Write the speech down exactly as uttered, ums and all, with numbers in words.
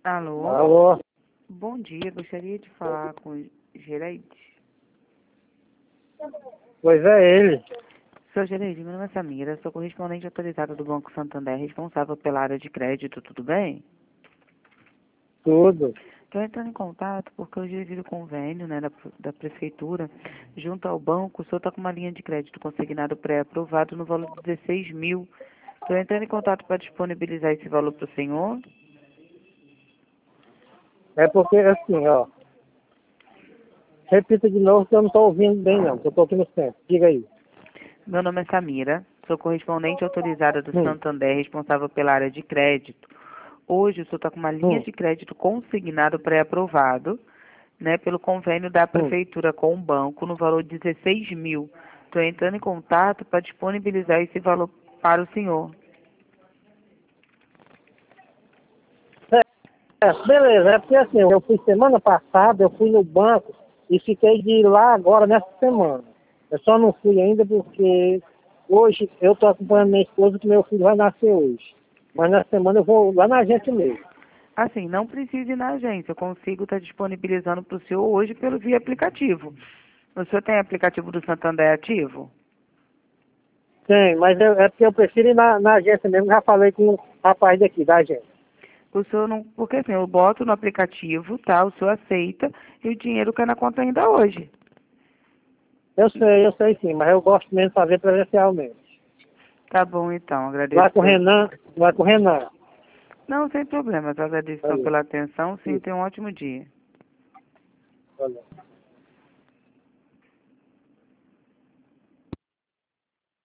Alô? Alô? Bom dia, gostaria de falar com o gerente. Pois é ele. Sou gerente, meu nome é Samira, sou correspondente autorizada do Banco Santander, responsável pela área de crédito, tudo bem? Tudo. Estou entrando em contato porque hoje devido ao convênio, né, da, da prefeitura, junto ao banco, o senhor está com uma linha de crédito consignado pré-aprovado no valor de dezesseis mil. Estou entrando em contato para disponibilizar esse valor para o senhor. É porque assim, ó. Repita de novo que eu não estou ouvindo bem não, que eu estou aqui no centro. Diga aí. Meu nome é Samira, sou correspondente autorizada do Hum, Santander, responsável pela área de crédito. Hoje o senhor está com uma linha hum, de crédito consignado pré-aprovado, né, pelo convênio da hum. prefeitura com o banco no valor de dezesseis mil. Estou entrando em contato para disponibilizar esse valor para o senhor. É, beleza, é porque assim, eu fui semana passada, eu fui no banco e fiquei de ir lá agora nessa semana. Eu só não fui ainda porque hoje eu estou acompanhando minha esposa que meu filho vai nascer hoje. Mas na semana eu vou lá na agência mesmo. Assim, não precisa ir na agência, eu consigo estar disponibilizando para o senhor hoje pelo via aplicativo. O senhor tem aplicativo do Santander ativo? Tem, mas eu- é porque eu prefiro ir na, na agência mesmo, já falei com o rapaz daqui, da agência. O senhor não, porque assim, eu boto no aplicativo, tá? O senhor aceita e o dinheiro cai na conta ainda hoje. Eu sei, eu sei sim, mas eu gosto mesmo de fazer presencialmente. Tá bom, então, agradeço. Lá com o Pelo... Renan, lá com o Renan. Não, sem problema, eu agradeço então Valeu. pela atenção, sim, Isso, tenha um ótimo dia. valeu.